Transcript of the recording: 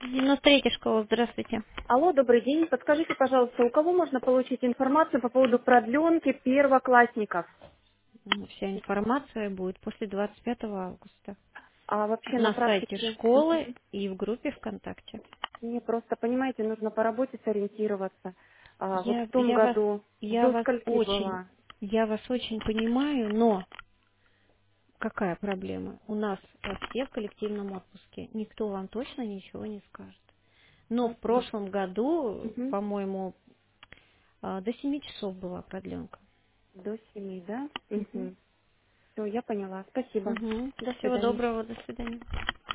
93-я школа, здравствуйте. Алло, добрый день. Подскажите, пожалуйста, у кого можно получить информацию по поводу продленки первоклассников? Вся информация будет после 25 августа А вообще на на сайте практике школы и в группе ВКонтакте. мне просто, понимаете, нужно по работе сориентироваться. Вот в Я, том я вас, году я до вас скольки очень, было? я вас очень понимаю, но какая проблема? У нас все в коллективном отпуске. Никто вам точно ничего не скажет. Но в Мгм. прошлом году, Мгм. по-моему, до 7 часов была продленка. До 7, да? Угу. Угу. Все, я поняла. Спасибо. Угу. До Всего свидания. доброго, до свидания.